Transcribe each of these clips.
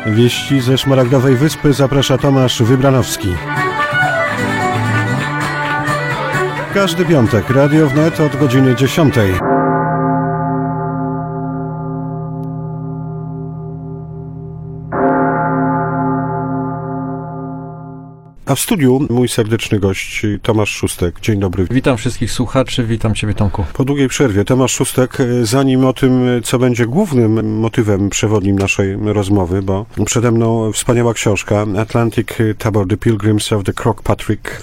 Wieści ze Szmaragdowej Wyspy zaprasza Tomasz Wybranowski. Każdy piątek Radio Wnet od godziny 10. A w studiu mój serdeczny gość Tomasz Szóstek. Dzień dobry. Witam wszystkich słuchaczy, witam Ciebie, Tomku. Po długiej przerwie Tomasz Szóstek, zanim o tym, co będzie głównym motywem przewodnim naszej rozmowy, bo przede mną wspaniała książka Atlantic Tabor, The Pilgrims of the Croagh Patrick,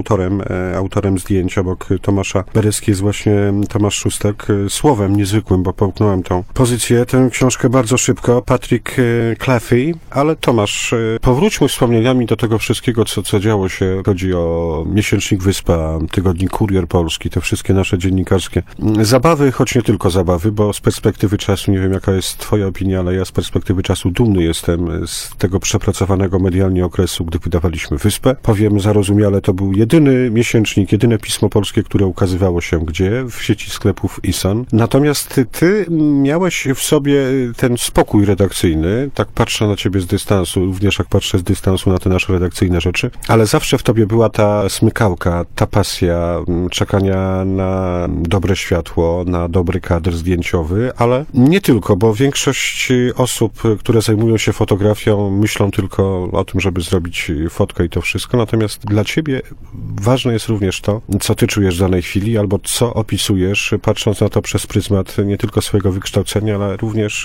autorem zdjęć obok Tomasza Bereski jest właśnie Tomasz Szóstek, słowem niezwykłym, bo połknąłem tą pozycję, tę książkę bardzo szybko, Patrick Claffey, ale Tomasz, powróćmy wspomnieniami do tego wszystkiego, co działo się. Chodzi o miesięcznik Wyspa, tygodnik Kurier Polski, te wszystkie nasze dziennikarskie zabawy, choć nie tylko zabawy, bo z perspektywy czasu, nie wiem jaka jest twoja opinia, ale ja z perspektywy czasu dumny jestem z tego przepracowanego medialnie okresu, gdy wydawaliśmy Wyspę. Powiem zarozumiale, to był jedyny miesięcznik, jedyne pismo polskie, które ukazywało się gdzie? W sieci sklepów ISON. Natomiast ty miałeś w sobie ten spokój redakcyjny, tak patrzę na ciebie z dystansu, również jak patrzę z dystansu na te nasze redakcyjne rzeczy, ale zawsze w tobie była ta smykałka, ta pasja czekania na dobre światło, na dobry kadr zdjęciowy, ale nie tylko, bo większość osób, które zajmują się fotografią, myślą tylko o tym, żeby zrobić fotkę i to wszystko, natomiast dla ciebie ważne jest również to, co ty czujesz w danej chwili, albo co opisujesz, patrząc na to przez pryzmat nie tylko swojego wykształcenia, ale również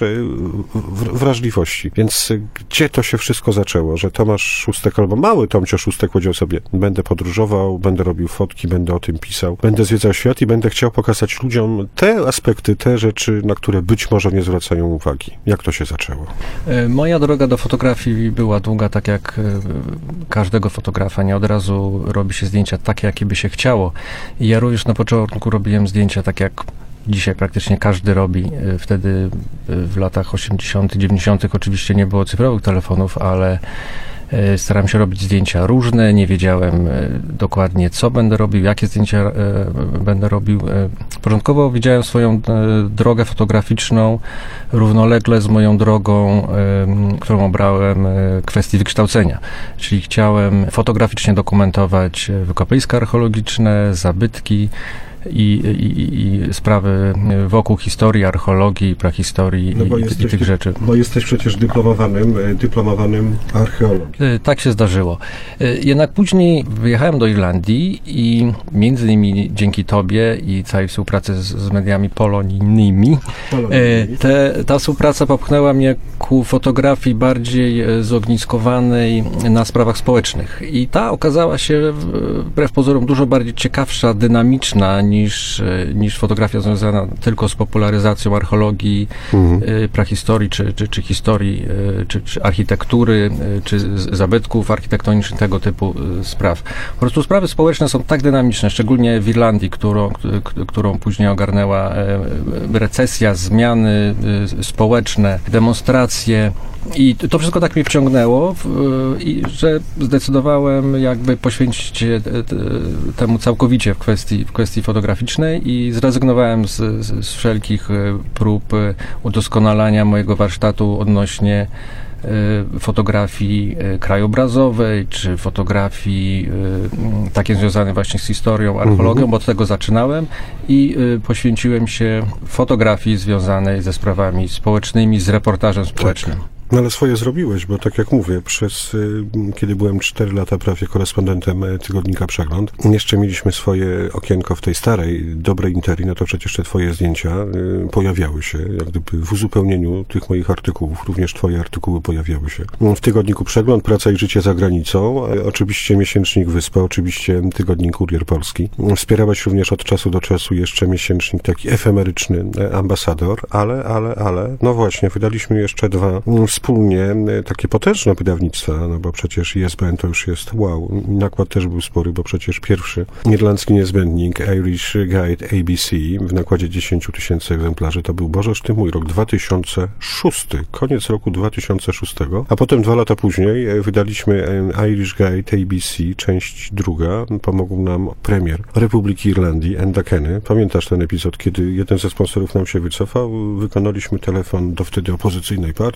wrażliwości. Więc gdzie to się wszystko zaczęło, że Tomasz Szóstek, albo mały Tomcio Szóstek powiedział sobie, będę podróżował, będę robił fotki, będę o tym pisał, będę zwiedzał świat i będę chciał pokazać ludziom te aspekty, te rzeczy, na które być może nie zwracają uwagi. Jak to się zaczęło? Moja droga do fotografii była długa, tak jak każdego fotografa. Nie od razu robi się zdjęcia takie, jakie by się chciało. I ja również na początku robiłem zdjęcia tak, jak dzisiaj praktycznie każdy robi. Wtedy w latach 80., 90. oczywiście nie było cyfrowych telefonów, ale starałem się robić zdjęcia różne, nie wiedziałem dokładnie, co będę robił, jakie zdjęcia będę robił. Początkowo widziałem swoją drogę fotograficzną równolegle z moją drogą, którą obrałem kwestii wykształcenia. Czyli chciałem fotograficznie dokumentować wykopaliska archeologiczne, zabytki, i sprawy wokół historii, archeologii, prahistorii i tych rzeczy. Bo jesteś przecież dyplomowanym archeologiem. Tak się zdarzyło. Jednak później wyjechałem do Irlandii i między innymi dzięki tobie i całej współpracy z mediami polonijnymi, ta współpraca popchnęła mnie ku fotografii bardziej zogniskowanej na sprawach społecznych. I ta okazała się wbrew pozorom dużo bardziej ciekawsza, dynamiczna niż fotografia związana tylko z popularyzacją archeologii, prahistorii, czy historii, czy architektury, czy zabytków architektonicznych, tego typu spraw. Po prostu sprawy społeczne są tak dynamiczne, szczególnie w Irlandii, którą później ogarnęła recesja, zmiany społeczne, demonstracje. I to wszystko tak mnie wciągnęło, że zdecydowałem jakby poświęcić się temu całkowicie w kwestii fotograficznej i zrezygnowałem z wszelkich prób udoskonalania mojego warsztatu odnośnie fotografii krajobrazowej, czy fotografii takiej związanej właśnie z historią, archeologią, bo od tego zaczynałem i poświęciłem się fotografii związanej ze sprawami społecznymi, z reportażem społecznym. Tak. No ale swoje zrobiłeś, bo tak jak mówię, kiedy byłem 4 lata prawie korespondentem tygodnika Przegląd, jeszcze mieliśmy swoje okienko w tej starej, dobrej interii, no to przecież te twoje zdjęcia pojawiały się, jak gdyby w uzupełnieniu tych moich artykułów, również twoje artykuły pojawiały się. W tygodniku Przegląd, Praca i życie za granicą, oczywiście miesięcznik Wyspa, oczywiście tygodnik Kurier Polski. Wspierałeś również od czasu do czasu jeszcze miesięcznik taki efemeryczny Ambasador, ale, no właśnie, wydaliśmy jeszcze 2 wspólnie takie potężne wydawnictwa, no bo przecież ISBN to już jest wow. Nakład też był spory, bo przecież pierwszy irlandzki niezbędnik Irish Guide ABC w nakładzie 10 000 egzemplarzy to był, Bożeż ty mój, rok 2006, koniec roku 2006, a potem 2 lata później wydaliśmy Irish Guide ABC, część 2, pomógł nam premier Republiki Irlandii, Enda Kenny. Pamiętasz ten epizod, kiedy jeden ze sponsorów nam się wycofał, wykonaliśmy telefon do wtedy opozycyjnej partii, tu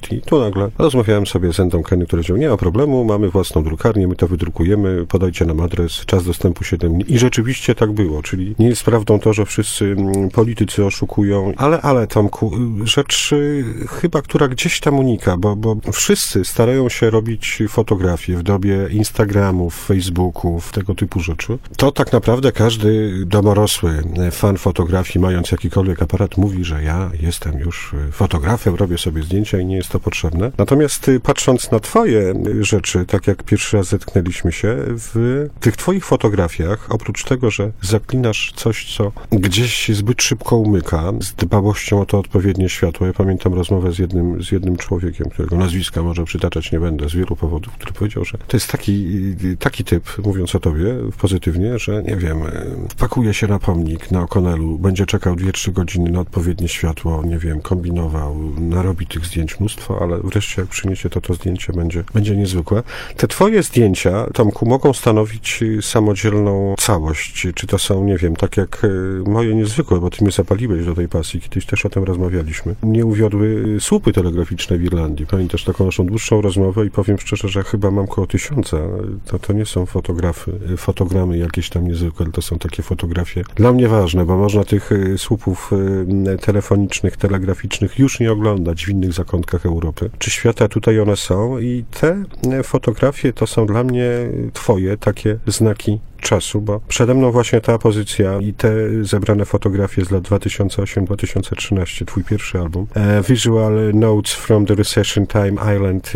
nagle rozmawiałem sobie z Endą Kenny, który powiedział, nie ma problemu, mamy własną drukarnię, my to wydrukujemy, podajcie nam adres, czas dostępu 7 dni. I rzeczywiście tak było, czyli nie jest prawdą to, że wszyscy politycy oszukują, ale Tomku, rzecz chyba, która gdzieś tam unika, bo wszyscy starają się robić fotografie w dobie Instagramów, Facebooków, tego typu rzeczy. To tak naprawdę każdy domorosły fan fotografii, mając jakikolwiek aparat, mówi, że ja jestem już fotografem, robię sobie zdjęcia i nie jest to potrzebne. Natomiast patrząc na twoje rzeczy, tak jak pierwszy raz zetknęliśmy się, w tych twoich fotografiach, oprócz tego, że zaklinasz coś, co gdzieś się zbyt szybko umyka, z dbałością o to odpowiednie światło. Ja pamiętam rozmowę z jednym człowiekiem, którego nazwiska może przytaczać nie będę z wielu powodów, który powiedział, że to jest taki typ, mówiąc o tobie pozytywnie, że nie wiem, pakuje się na pomnik na O'Connellu, będzie czekał 2-3 godziny na odpowiednie światło, nie wiem, kombinował, narobi tych zdjęć mnóstwo, ale wreszcie jak przyniesie to zdjęcie będzie niezwykłe. Te twoje zdjęcia, Tomku, mogą stanowić samodzielną całość. Czy to są, nie wiem, tak jak moje niezwykłe, bo ty mnie zapaliłeś do tej pasji, kiedyś też o tym rozmawialiśmy. Mnie uwiodły słupy telegraficzne w Irlandii. Pamiętasz taką naszą dłuższą rozmowę i powiem szczerze, że chyba mam koło 1000. To nie są fotogramy jakieś tam niezwykłe, to są takie fotografie dla mnie ważne, bo można tych słupów telefonicznych, telegraficznych już nie oglądać w innych zakątkach Europy czy świata. Tutaj one są i te fotografie to są dla mnie twoje takie znaki czasu, bo przede mną właśnie ta pozycja i te zebrane fotografie z lat 2008-2013, twój pierwszy album. Visual Notes from the Recession Time Island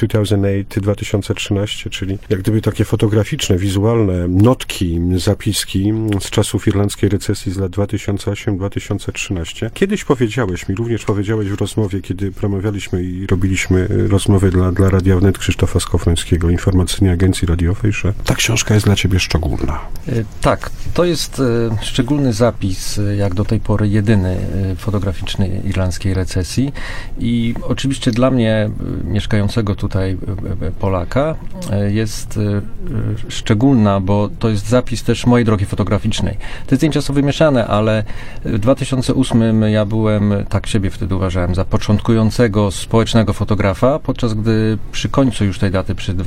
2008-2013, czyli jak gdyby takie fotograficzne, wizualne notki, zapiski z czasów irlandzkiej recesji z lat 2008-2013. Kiedyś również powiedziałeś w rozmowie, kiedy promawialiśmy i robiliśmy rozmowy dla Radia Wnet Krzysztofa Skowrońskiego, informacyjnej agencji radiowej, że ta książka jest dla ciebie szczególna. Tak, to jest szczególny zapis, jak do tej pory jedyny fotograficzny irlandzkiej recesji i oczywiście dla mnie, mieszkającego tutaj Polaka, jest szczególna, bo to jest zapis też mojej drogi fotograficznej. Te zdjęcia są wymieszane, ale w 2008 ja byłem, tak siebie wtedy uważałem, za początkującego społecznego fotografa, podczas gdy przy końcu już tej daty, przy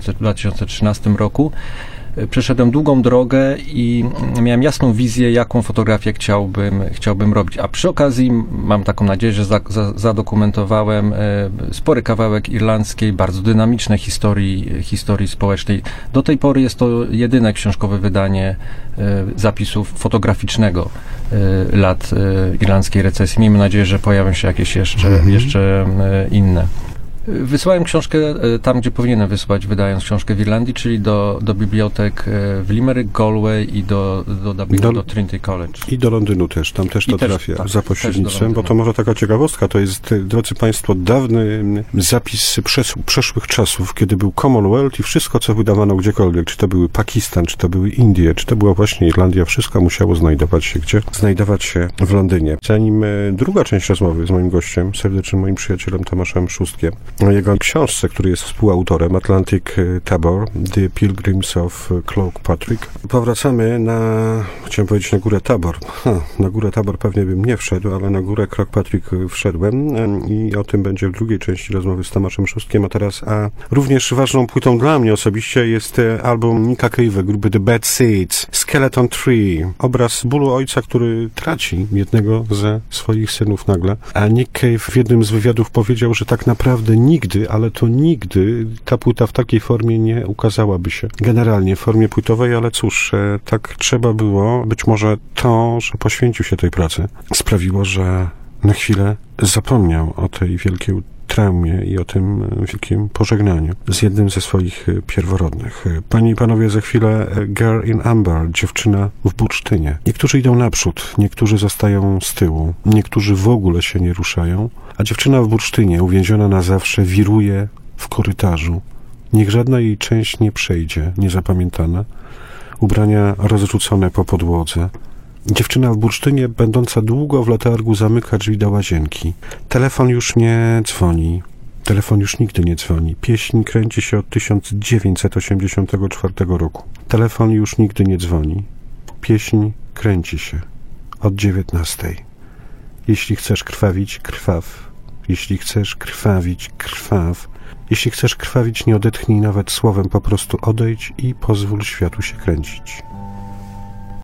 2013 roku, przeszedłem długą drogę i miałem jasną wizję, jaką fotografię chciałbym robić. A przy okazji mam taką nadzieję, że zadokumentowałem spory kawałek irlandzkiej, bardzo dynamicznej historii społecznej. Do tej pory jest to jedyne książkowe wydanie zapisów fotograficznego lat irlandzkiej recesji. Miejmy nadzieję, że pojawią się jakieś jeszcze inne. Wysłałem książkę tam, gdzie powinienem wysłać, wydając książkę w Irlandii, czyli do bibliotek w Limerick, Galway i do Dublinu, do Trinity College. I do Londynu też, tam też to trafia, tak, za pośrednictwem, bo to może taka ciekawostka, to jest, drodzy Państwo, dawny zapis przeszłych czasów, kiedy był Commonwealth i wszystko, co wydawano gdziekolwiek, czy to były Pakistan, czy to były Indie, czy to była właśnie Irlandia, wszystko musiało znajdować się gdzie? Znajdować się w Londynie. Zanim druga część rozmowy z moim gościem, serdecznym moim przyjacielem Tomaszem Szóstkiem, o jego książce, który jest współautorem, Atlantic Tabor, The Pilgrims of Cloakpatrick. Powracamy chciałem powiedzieć na górę Tabor. Na górę Tabor pewnie bym nie wszedł, ale na górę Cloakpatrick wszedłem i o tym będzie w drugiej części rozmowy z Tomaszem Szóstkiem. A również ważną płytą dla mnie osobiście jest album Nicka Cave'a, grupy The Bad Seeds, Skeleton Tree. Obraz bólu ojca, który traci jednego ze swoich synów nagle. A Nick Cave w jednym z wywiadów powiedział, że tak naprawdę nigdy, ale to nigdy ta płyta w takiej formie nie ukazałaby się. Generalnie w formie płytowej, ale cóż, tak trzeba było. Być może to, że poświęcił się tej pracy, sprawiło, że na chwilę zapomniał o tej wielkiej traumie i o tym wielkim pożegnaniu z jednym ze swoich pierworodnych. Panie i panowie, za chwilę Girl in Amber, dziewczyna w bursztynie. Niektórzy idą naprzód, niektórzy zostają z tyłu, niektórzy w ogóle się nie ruszają, a dziewczyna w bursztynie, uwięziona na zawsze, wiruje w korytarzu. Niech żadna jej część nie przejdzie, niezapamiętana. Ubrania rozrzucone po podłodze. Dziewczyna w bursztynie, będąca długo w letargu, zamyka drzwi do łazienki. Telefon już nie dzwoni. Telefon już nigdy nie dzwoni. Pieśń kręci się od 1984 roku. Telefon już nigdy nie dzwoni. Pieśń kręci się od 19. Jeśli chcesz krwawić, krwaw. Jeśli chcesz krwawić, krwaw. Jeśli chcesz krwawić, nie odetchnij nawet słowem, po prostu odejdź i pozwól światu się kręcić.